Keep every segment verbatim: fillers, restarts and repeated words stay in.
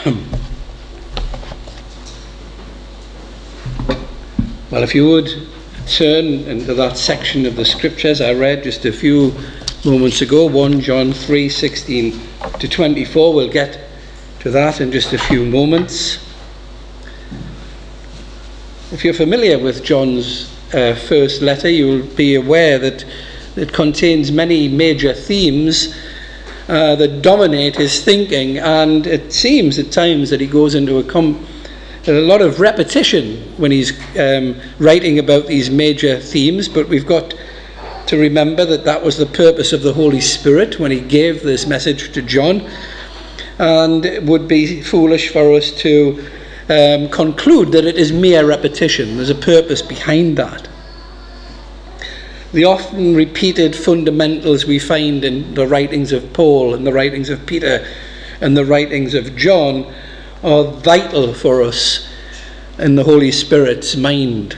Well, if you would turn into that section of the scriptures I read just a few moments ago, First John three sixteen to twenty-four, we'll get to that in just a few moments. If you're familiar with John's uh, first letter, you'll be aware that it contains many major themes uh, that dominate his thinking, and it seems at times that he goes into a, com- a lot of repetition when he's um, writing about these major themes, but we've got to remember that that was the purpose of the Holy Spirit when he gave this message to John, and it would be foolish for us to um, conclude that it is mere repetition. There's a purpose behind that. The often repeated fundamentals we find in the writings of Paul and the writings of Peter and the writings of John are vital for us in the Holy Spirit's mind.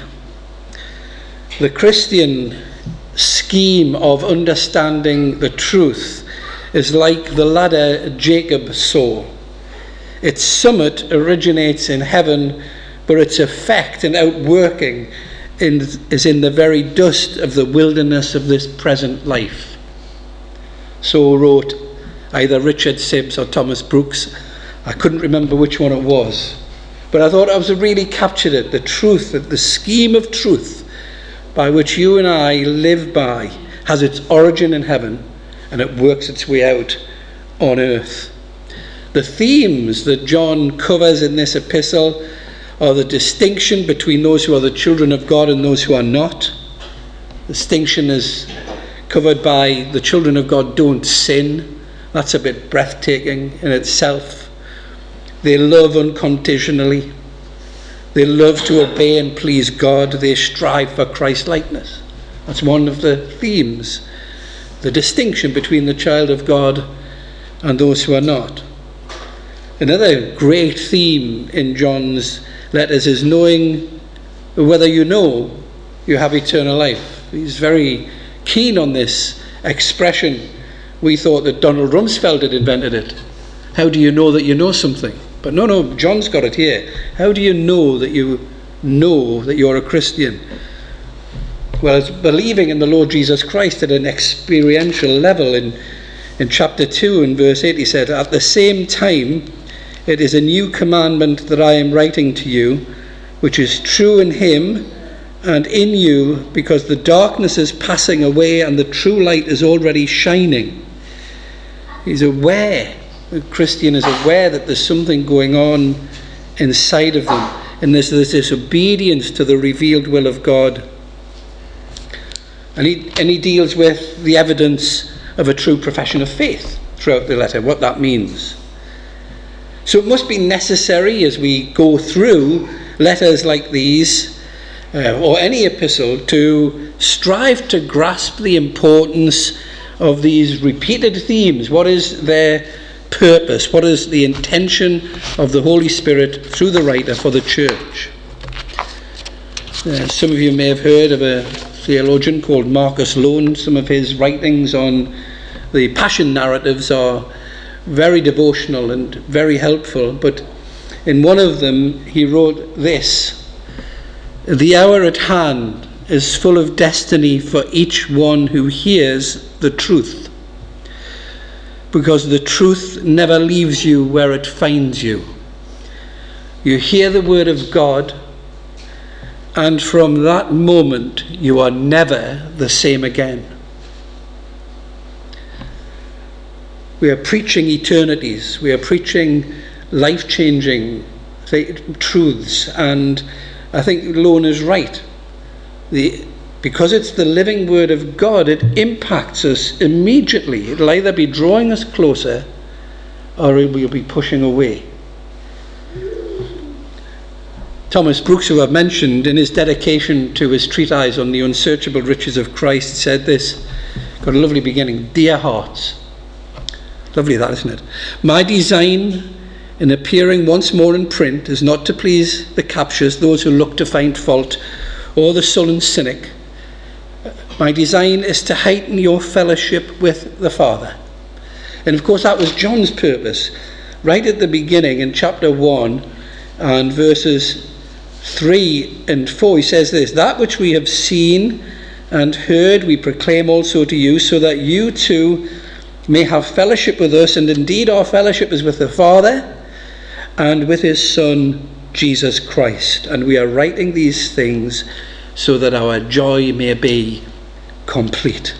The Christian scheme of understanding the truth is like the ladder Jacob saw. Its summit originates in heaven, but its effect and outworking in, is in the very dust of the wilderness of this present life. So wrote either Richard Sibbes or Thomas Brooks. I couldn't remember which one it was, but I thought I was really captured it, the truth, that the scheme of truth by which you and I live by has its origin in heaven and it works its way out on earth. The themes that John covers in this epistle are the distinction between those who are the children of God and those who are not. The distinction is covered by the children of God don't sin. That's a bit breathtaking in itself. They love unconditionally. They love to obey and please God. They strive for Christ-likeness. That's one of the themes. The distinction between the child of God and those who are not. Another great theme in John's letters is knowing whether you know you have eternal life. He's very keen on this expression. We thought that Donald Rumsfeld had invented it. How do you know that you know something? But no, no, John's got it here. How do you know that you know that you're a Christian? Well, it's believing in the Lord Jesus Christ at an experiential level. In, in chapter two, in verse eight, he said, "At the same time, it is a new commandment that I am writing to you, which is true in him and in you, because the darkness is passing away and the true light is already shining." He's aware, the Christian is aware that there's something going on inside of them, and there's this disobedience to the revealed will of God. And he, and he deals with the evidence of a true profession of faith throughout the letter, what that means. So it must be necessary as we go through letters like these, uh, or any epistle, to strive to grasp the importance of these repeated themes. What is their purpose? What is the intention of the Holy Spirit through the writer for the church? Uh, some of you may have heard of a theologian called Marcus Lown. Some of his writings on the passion narratives are very devotional and very helpful, but in one of them he wrote this: "The hour at hand is full of destiny for each one who hears the truth, because the truth never leaves you where it finds you. You hear the word of God, and from that moment you are never the same again." We are preaching eternities. We are preaching life-changing th- truths. And I think Lown is right. The, because it's the living word of God, it impacts us immediately. It'll either be drawing us closer or it will be pushing away. Thomas Brooks, who I've mentioned, in his dedication to his treatise on the unsearchable riches of Christ, said this, got a lovely beginning: "Dear hearts," lovely that, isn't it? "My design in appearing once more in print is not to please the captious, those who look to find fault, or the sullen cynic. My design is to heighten your fellowship with the Father." And of course that was John's purpose, right at the beginning in chapter one and verses three and four, he says this: "That which we have seen and heard we proclaim also to you, so that you too may have fellowship with us. And indeed our fellowship is with the Father and with his Son, Jesus Christ. And we are writing these things so that our joy may be complete."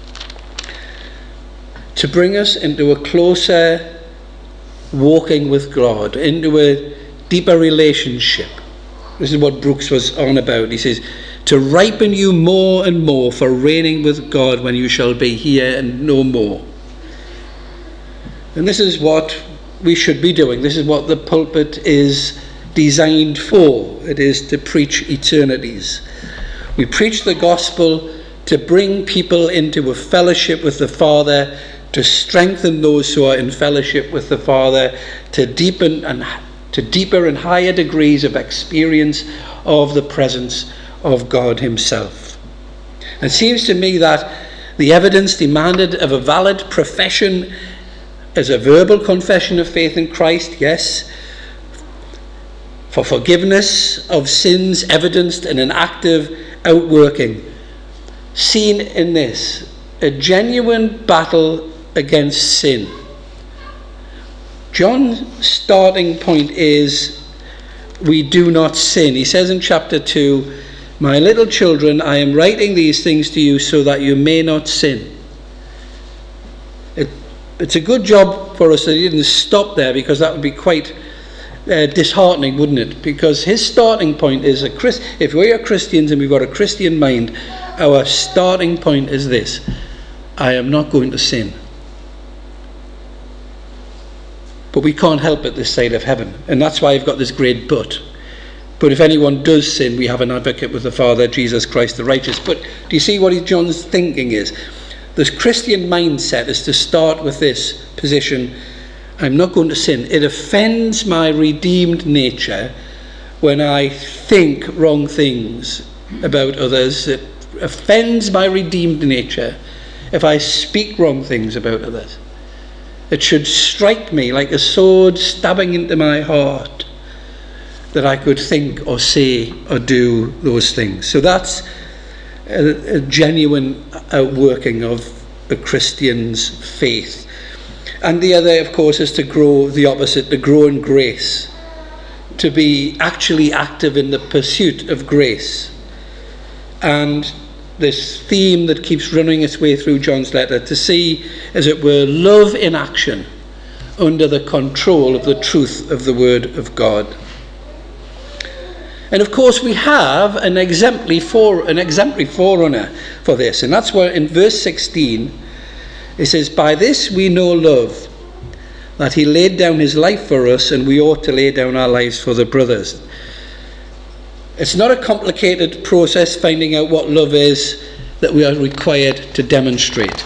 To bring us into a closer walking with God, into a deeper relationship. This is what Brooks was on about. He says, to ripen you more and more for reigning with God when you shall be here and no more. And this is what we should be doing. This is what the pulpit is designed for. It is to preach eternities. We preach the gospel to bring people into a fellowship with the Father, to strengthen those who are in fellowship with the Father, to deepen and to deeper and higher degrees of experience of the presence of God himself. It seems to me that the evidence demanded of a valid profession is a verbal confession of faith in Christ, yes, for forgiveness of sins evidenced in an active outworking, seen in this, a genuine battle against sin. John's starting point is, we do not sin. He says in chapter two, "My little children, I am writing these things to you so that you may not sin." It, it's a good job for us that he didn't stop there, because that would be quite uh, disheartening, wouldn't it? Because his starting point is, a Christ, if we are Christians and we've got a Christian mind, our starting point is this: I am not going to sin. But we can't help it this side of heaven. And that's why I've got this great but. But if anyone does sin, we have an advocate with the Father, Jesus Christ the righteous. But do you see what John's thinking is? This Christian mindset is to start with this position: I'm not going to sin. It offends my redeemed nature when I think wrong things about others. It offends my redeemed nature if I speak wrong things about others. It should strike me like a sword stabbing into my heart that I could think or say or do those things. So that's a, a genuine outworking of a Christian's faith. And the other, of course, is to grow the opposite, to grow in grace, to be actually active in the pursuit of grace. And this theme that keeps running its way through John's letter, to see, as it were, love in action under the control of the truth of the Word of God. And of course we have an exemplary, for, an exemplary forerunner for this, and that's where in verse sixteen it says, "By this we know love, that he laid down his life for us, and we ought to lay down our lives for the brothers." It's not a complicated process finding out what love is that we are required to demonstrate.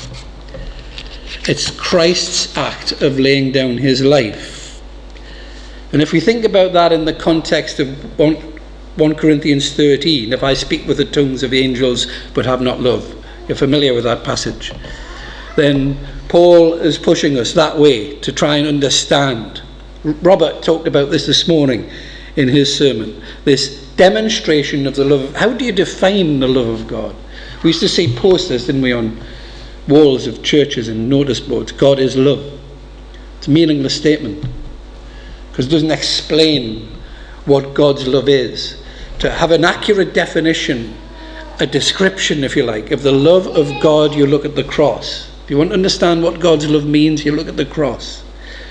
It's Christ's act of laying down his life. And if we think about that in the context of First Corinthians thirteen, if I speak with the tongues of angels but have not love, you're familiar with that passage, then Paul is pushing us that way to try and understand. Robert talked about this this morning in his sermon, this demonstration of the love of, how do you define the love of God? We used to see posters, didn't we, on walls of churches and notice boards: God is love. It's a meaningless statement because it doesn't explain what God's love is. To have an accurate definition, a description, if you like, of the love of God, you look at the cross. If you want to understand what God's love means, you look at the cross.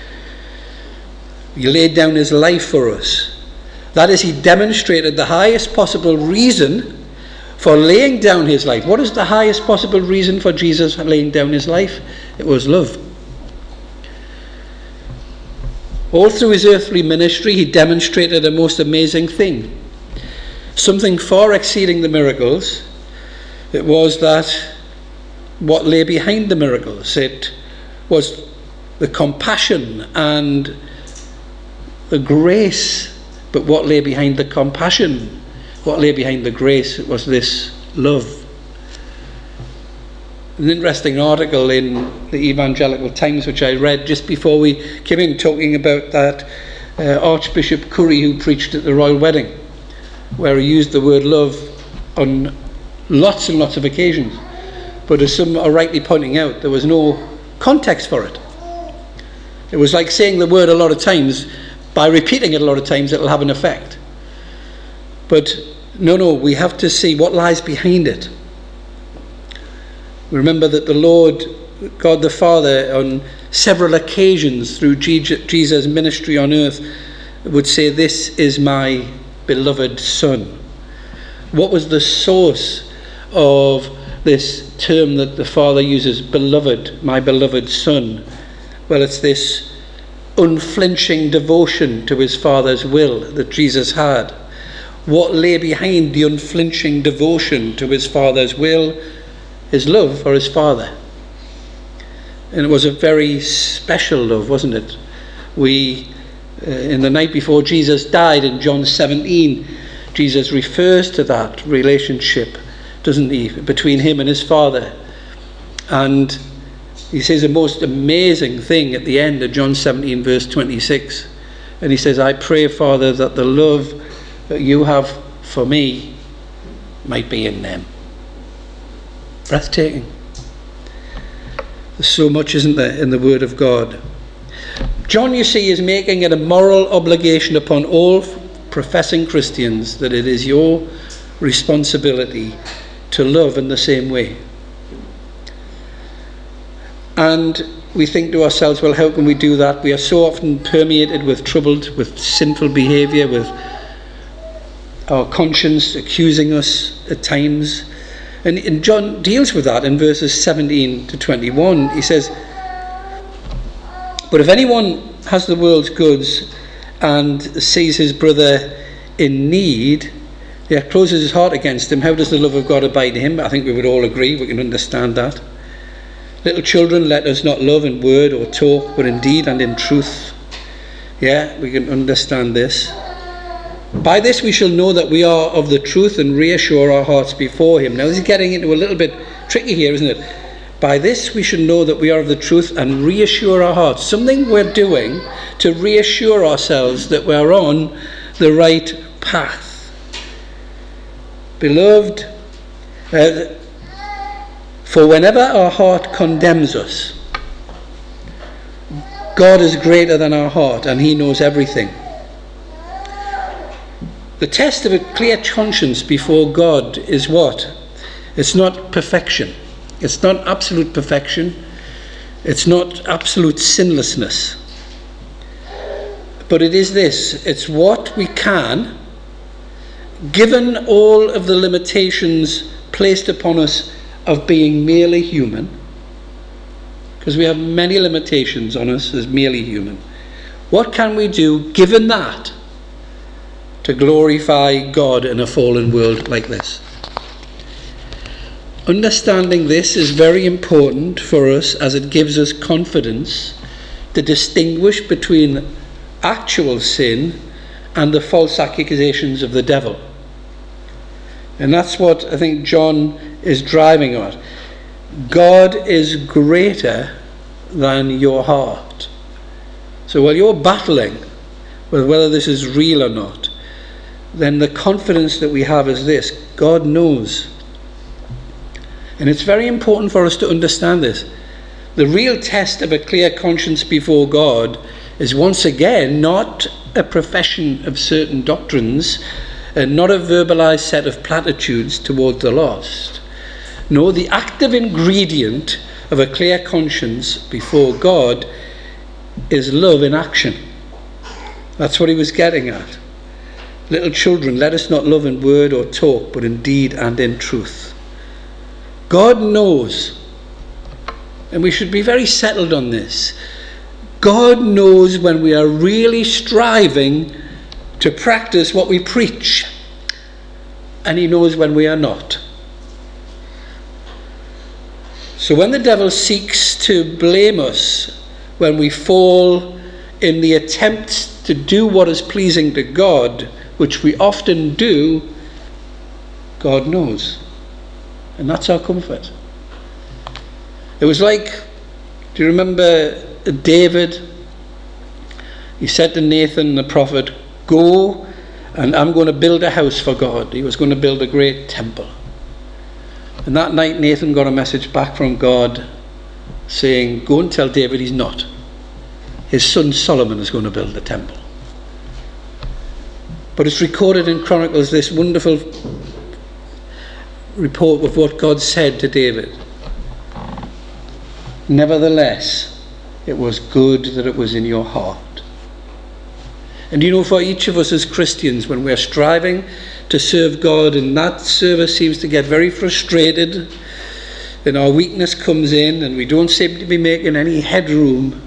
He laid down his life for us. That is, he demonstrated the highest possible reason for laying down his life. What is the highest possible reason for Jesus laying down his life? It was love. All through his earthly ministry, he demonstrated a most amazing thing. Something far exceeding the miracles. It was that what lay behind the miracles. It was the compassion and the grace. But what lay behind the compassion, what lay behind the grace, it was this love. an interesting article in the Evangelical Times which I read just before we came in, talking about that uh, Archbishop Curry who preached at the royal wedding, where he used the word love on lots and lots of occasions, but as some are rightly pointing out, there was no context for it. It was like saying the word a lot of times. By repeating it a lot of times, it'll have an effect. But no, no, we have to see what lies behind it. Remember that the Lord, God the Father, on several occasions through Jesus' ministry on earth, would say, "This is my beloved Son." What was the source of this term that the Father uses, beloved, my beloved Son? Well, it's this unflinching devotion to his Father's will that Jesus had. What lay behind the unflinching devotion to his Father's will? His love for his Father. And it was a very special love, wasn't it? We, uh, in the night before Jesus died in John seventeen, Jesus refers to that relationship, doesn't he, between him and his Father. And he says a most amazing thing at the end of John seventeen, verse twenty-six. And he says, "I pray, Father, that the love that you have for me might be in them." Breathtaking. There's so much, isn't there, in the Word of God. John, you see, is making it a moral obligation upon all professing Christians that it is your responsibility to love in the same way. And we think to ourselves, well, how can we do that? We are so often permeated with troubled, with sinful behaviour, with our conscience accusing us at times. And, and John deals with that in verses seventeen to twenty-one. He says, "But if anyone has the world's goods and sees his brother in need, yet closes his heart against him, how does the love of God abide in him?" I think we would all agree, we can understand that. "Little children, let us not love in word or talk, but in deed and in truth." Yeah, we can understand this. "By this we shall know that we are of the truth and reassure our hearts before him." Now this is getting into a little bit tricky here, isn't it? By this we should know that we are of the truth and reassure our hearts. Something we're doing to reassure ourselves that we're on the right path. Beloved, uh, for whenever our heart condemns us, God is greater than our heart and he knows everything. The test of a clear conscience before God is what? It's not perfection. It's not absolute perfection. It's not absolute sinlessness. But it is this. It's what we can, given all of the limitations placed upon us of being merely human, because we have many limitations on us as merely human. What can we do, given that, to glorify God in a fallen world like this? Understanding this is very important for us, as it gives us confidence to distinguish between actual sin and the false accusations of the devil. And that's what I think John is driving at. God is greater than your heart. So while you're battling with whether this is real or not, then the confidence that we have is this: God knows. And it's very important for us to understand this. The real test of a clear conscience before God is once again not a profession of certain doctrines and not a verbalized set of platitudes toward the lost. No, the active ingredient of a clear conscience before God is love in action. That's what he was getting at. Little children, let us not love in word or talk, but in deed and in truth. God knows, and we should be very settled on this. God knows when we are really striving to practice what we preach, and he knows when we are not. So when the devil seeks to blame us when we fall in the attempt to do what is pleasing to God, which we often do, God knows. And that's our comfort. It was like, do you remember David? He said to Nathan the prophet, "Go, and I'm going to build a house for God." He was going to build a great temple. And that night Nathan got a message back from God saying, "Go and tell David he's not. His son Solomon is going to build the temple." But it's recorded in Chronicles, this wonderful report of what God said to David. "Nevertheless, it was good that it was in your heart." And you know, for each of us as Christians, when we're striving to serve God and that service seems to get very frustrated and our weakness comes in and we don't seem to be making any headroom,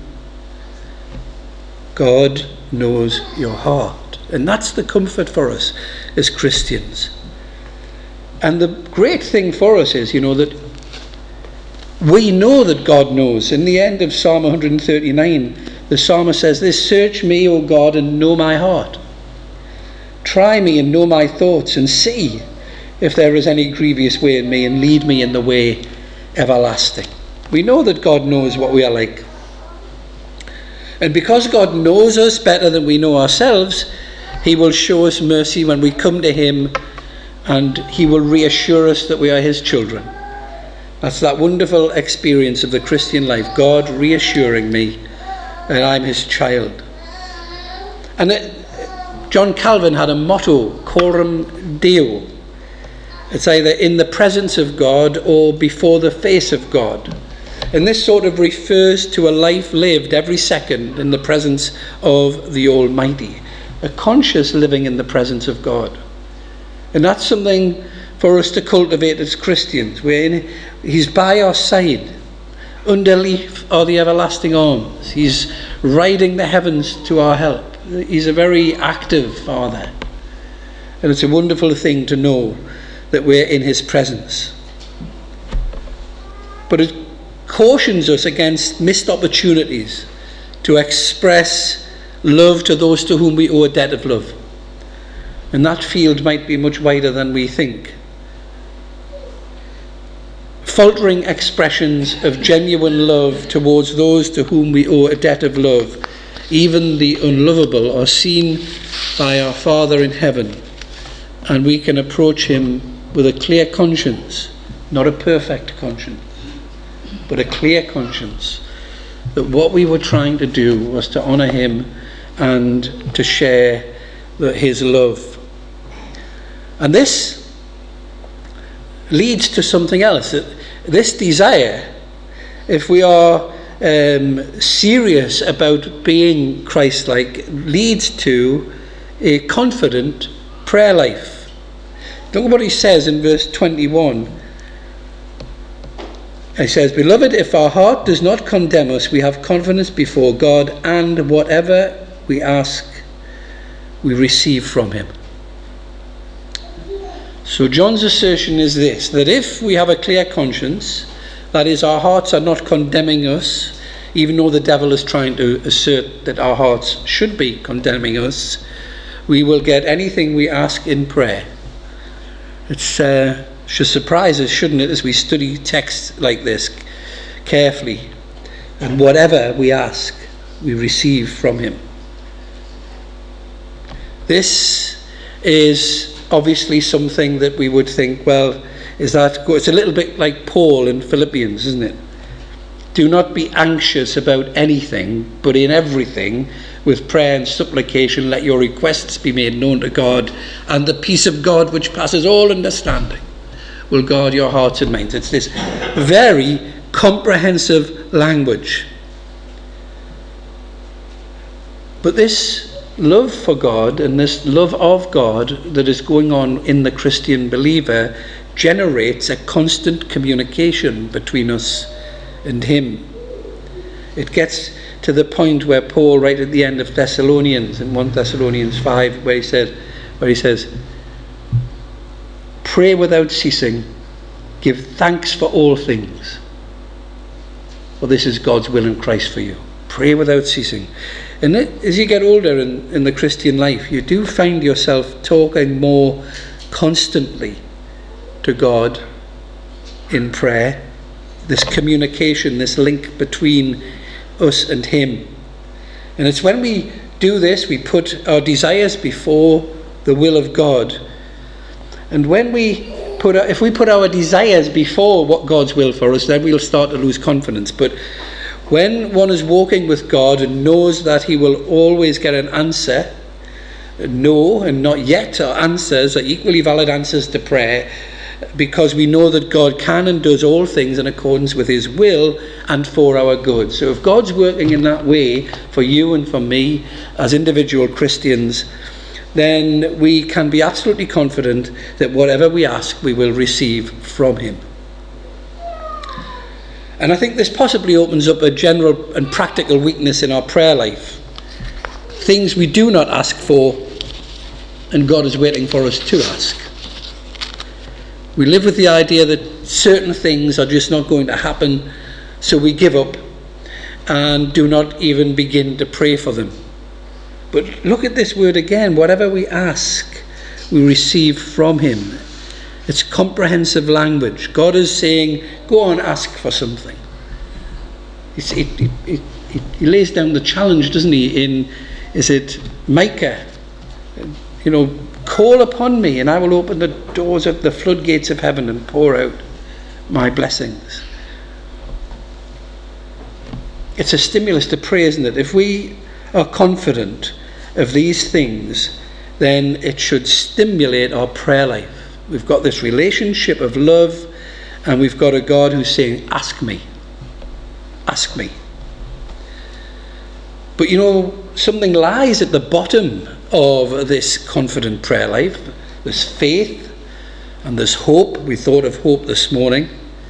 God knows your heart. And that's the comfort for us as Christians. And the great thing for us is, you know, that we know that God knows. In the end of Psalm one thirty-nine, the psalmist says this: "Search me, O God, and know my heart. Try me and know my thoughts, and see if there is any grievous way in me, and lead me in the way everlasting." We know that God knows what we are like. And because God knows us better than we know ourselves, he will show us mercy when we come to him, and he will reassure us that we are his children. That's that wonderful experience of the Christian life, God reassuring me that I'm his child. And it, John Calvin had a motto, Coram Deo. It's either in the presence of God or before the face of God. And this sort of refers to a life lived every second in the presence of the Almighty. A conscious living in the presence of God. And that's something for us to cultivate as Christians. We're in, he's by our side. Underneath are the everlasting arms. He's riding the heavens to our help. He's a very active Father. And it's a wonderful thing to know that we're in his presence. But it cautions us against missed opportunities to express love to those to whom we owe a debt of love. And that field might be much wider than we think. Faltering expressions of genuine love towards those to whom we owe a debt of love, even the unlovable, are seen by our Father in heaven, and we can approach him with a clear conscience, not a perfect conscience, but a clear conscience that what we were trying to do was to honour him and to share the, his love. And this leads to something else. This desire, if we are um, serious about being Christ-like, leads to a confident prayer life. Look at what he says in verse twenty-one. He says, "Beloved, if our heart does not condemn us, we have confidence before God, and whatever we ask, we receive from him." So John's assertion is this, that if we have a clear conscience, that is, our hearts are not condemning us, even though the devil is trying to assert that our hearts should be condemning us, we will get anything we ask in prayer. It uh, should surprise us, shouldn't it, as we study texts like this carefully. And whatever we ask, we receive from him. This is obviously something that we would think, well, is that good? It's a little bit like Paul in Philippians, isn't it? Do not be anxious about anything, but in everything, with prayer and supplication, let your requests be made known to God, and the peace of God, which passes all understanding, will guard your hearts and minds. It's this very comprehensive language. But this love for God and this love of God that is going on in the Christian believer generates a constant communication between us and him. It gets to the point where Paul, right at the end of Thessalonians, in First Thessalonians five, where he said, where he says, "Pray without ceasing, give thanks for all things, for this is God's will in Christ for you." Pray without ceasing. And as you get older in, in the Christian life, you do find yourself talking more constantly to God in prayer. this communication, this link between us and him. And it's when we do this, we put our desires before the will of God. And when we put, if we put our desires before what God's will for us, then we'll start to lose confidence. But when one is walking with God and knows that he will always get an answer, no and not yet are answers, are equally valid answers to prayer, because we know that God can and does all things in accordance with his will and for our good. So if God's working in that way for you and for me as individual Christians, then we can be absolutely confident that whatever we ask, we will receive from him. And I think this possibly opens up a general and practical weakness in our prayer life. Things we do not ask for, and God is waiting for us to ask. We live with the idea that certain things are just not going to happen, so we give up and do not even begin to pray for them. But look at this word again. Whatever we ask, we receive from him. It's comprehensive language. God is saying, go on, ask for something. It, it, it, it, he lays down the challenge, doesn't he, in, is it Micah? You know, call upon me and I will open the doors of the floodgates of heaven and pour out my blessings. It's a stimulus to pray, isn't it? If we are confident of these things, then it should stimulate our prayer life. We've got this relationship of love, and we've got a God who's saying, ask me, ask me. But you know, something lies at the bottom of this confident prayer life. There's faith and there's hope. We thought of hope this morning.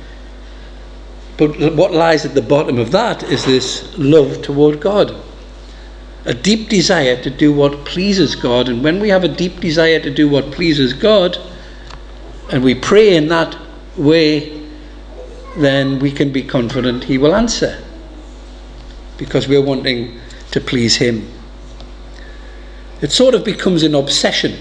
But what lies at the bottom of that is this love toward God. A deep desire to do what pleases God. And when we have a deep desire to do what pleases God, and we pray in that way, then we can be confident he will answer, because we're wanting to please him. It sort of becomes an obsession.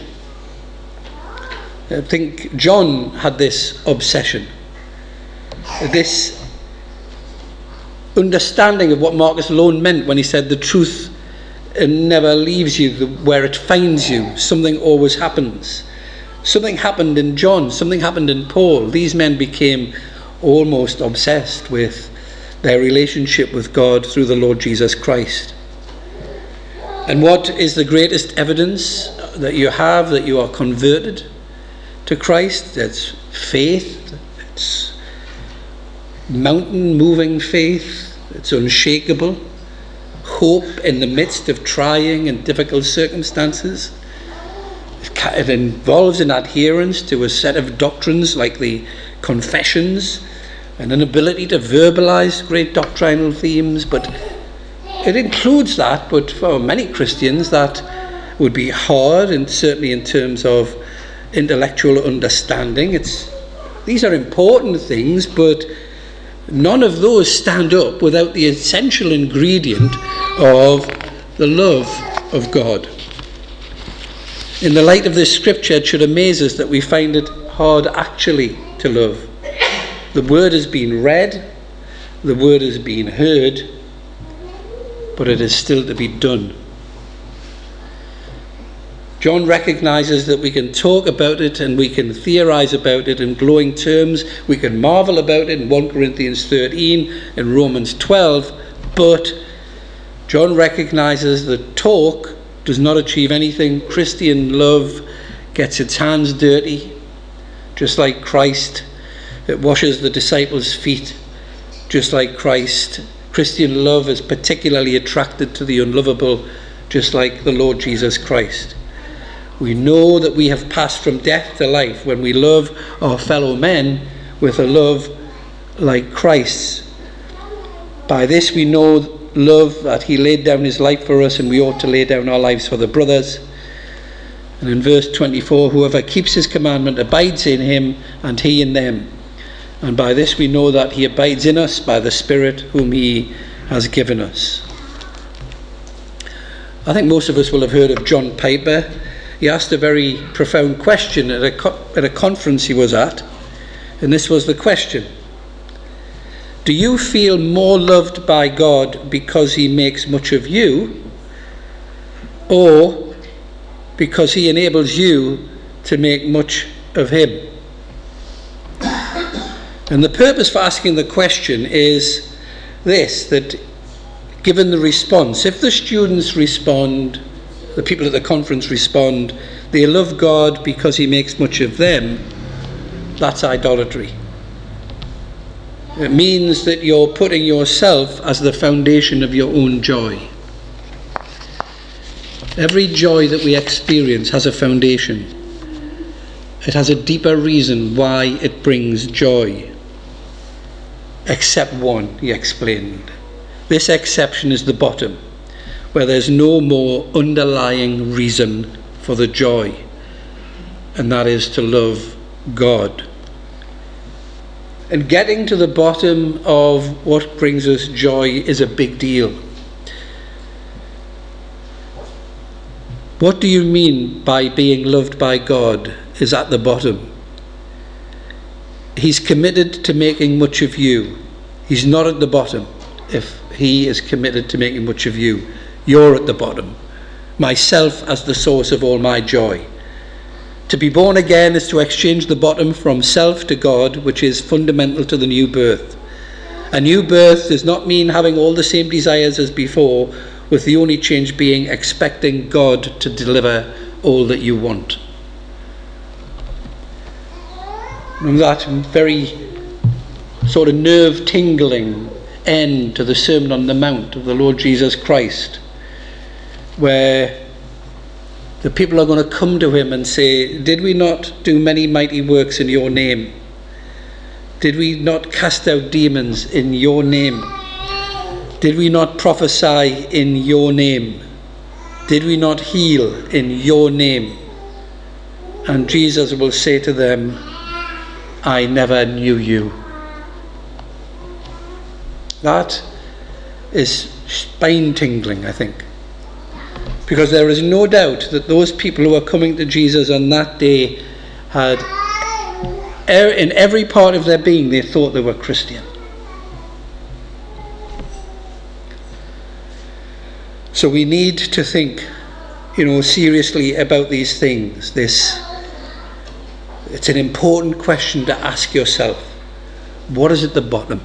I think John had this obsession, this understanding of what Marcus Loane meant when he said the truth never leaves you where it finds you. Something always happens. Something happened in John, something happened in Paul. These men became almost obsessed with their relationship with God through the Lord Jesus Christ. And what is the greatest evidence that you have that you are converted to Christ? It's faith. It's mountain moving faith. It's unshakable. Hope in the midst of trying and difficult circumstances. It involves an adherence to a set of doctrines like the confessions, and an ability to verbalize great doctrinal themes. But it includes that, but for many Christians that would be hard, and certainly in terms of intellectual understanding. It's, these are important things, but none of those stand up without the essential ingredient of the love of God. In the light of this scripture, it should amaze us that we find it hard actually to love. The word has been read, the word has been heard, but it is still to be done. John recognizes that we can talk about it and we can theorize about it in glowing terms. We can marvel about it in First Corinthians thirteen and Romans twelve, but John recognizes that talk does not achieve anything. Christian love gets its hands dirty, just like Christ. It washes the disciples' feet, just like Christ. Christian love is particularly attracted to the unlovable, just like the Lord Jesus Christ. We know that we have passed from death to life when we love our fellow men with a love like Christ's. By this we know love, that he laid down his life for us, and we ought to lay down our lives for the brothers. And in verse twenty-four, whoever keeps his commandment abides in him, and he in them. And by this we know that he abides in us by the Spirit whom he has given us. I think most of us will have heard of John Piper. He asked a very profound question at a, co- at a conference he was at, and this was the question: Do you feel more loved by God because he makes much of you, or because he enables you to make much of him? And the purpose for asking the question is this, that given the response, if the students respond, the people at the conference respond, they love God because he makes much of them, that's idolatry. It means that you're putting yourself as the foundation of your own joy. Every joy that we experience has a foundation. It has a deeper reason why it brings joy. Except one, he explained. This exception is the bottom, where there's no more underlying reason for the joy, and that is to love God. And getting to the bottom of what brings us joy is a big deal. What do you mean by being loved by God is at the bottom? He's committed to making much of you. He's not at the bottom. If he is committed to making much of you, you're at the bottom. Myself as the source of all my joy. To be born again is to exchange the bottom from self to God, which is fundamental to the new birth. A new birth does not mean having all the same desires as before, with the only change being expecting God to deliver all that you want. And that very sort of nerve-tingling end to the Sermon on the Mount of the Lord Jesus Christ, where the people are going to come to him and say, did we not do many mighty works in your name? Did we not cast out demons in your name? Did we not prophesy in your name? Did we not heal in your name? And Jesus will say to them, I never knew you. That is spine-tingling, I think. Because there is no doubt that those people who are coming to Jesus on that day had, in every part of their being, they thought they were Christian. So we need to think, you know, seriously about these things. This, it's an important question to ask yourself. What is at the bottom?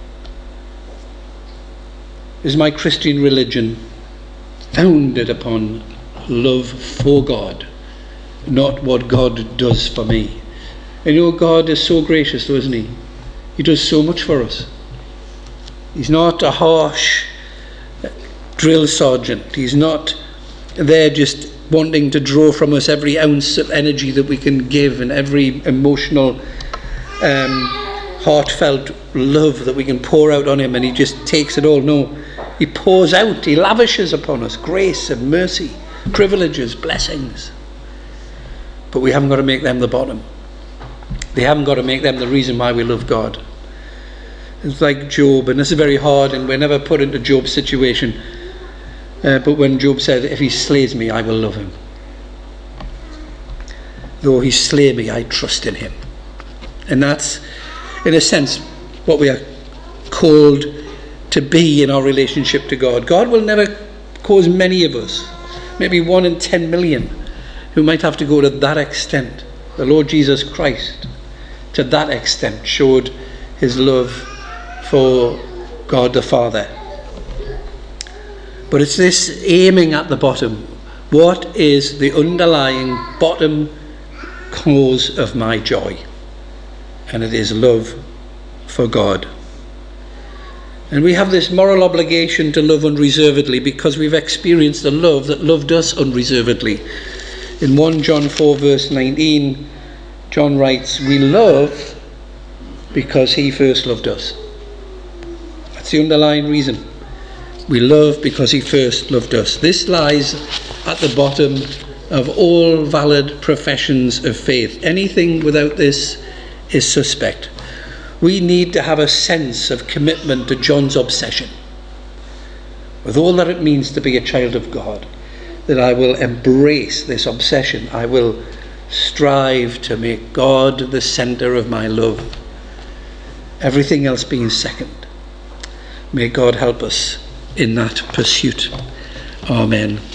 Is my Christian religion founded upon love for God, not what God does for me? And you know, God is so gracious, though, isn't he? He does so much for us. He's not a harsh drill sergeant. He's not there just wanting to draw from us every ounce of energy that we can give and every emotional, um, heartfelt love that we can pour out on him, and he just takes it all. No, he pours out, he lavishes upon us grace and mercy, privileges, blessings. But we haven't got to make them the bottom. They haven't got to make them the reason why we love God. It's like Job, and this is very hard, and we're never put into Job's situation. Uh, but when Job said, if he slays me, I will love him. Though he slay me, I trust in him. And that's, in a sense, what we are called to be in our relationship to God. God will never cause many of us, maybe one in ten million, who might have to go to that extent. The Lord Jesus Christ, to that extent, showed his love for God the Father. But it's this aiming at the bottom. What is the underlying bottom cause of my joy? And it is love for God. And we have this moral obligation to love unreservedly because we've experienced the love that loved us unreservedly. In First John four verse nineteen, John writes, we love because he first loved us. That's the underlying reason. We love because he first loved us. This lies at the bottom of all valid professions of faith. Anything without this is suspect. We need to have a sense of commitment to John's obsession, with all that it means to be a child of God, that I will embrace this obsession. I will strive to make God the centre of my love, everything else being second. May God help us in that pursuit. Amen.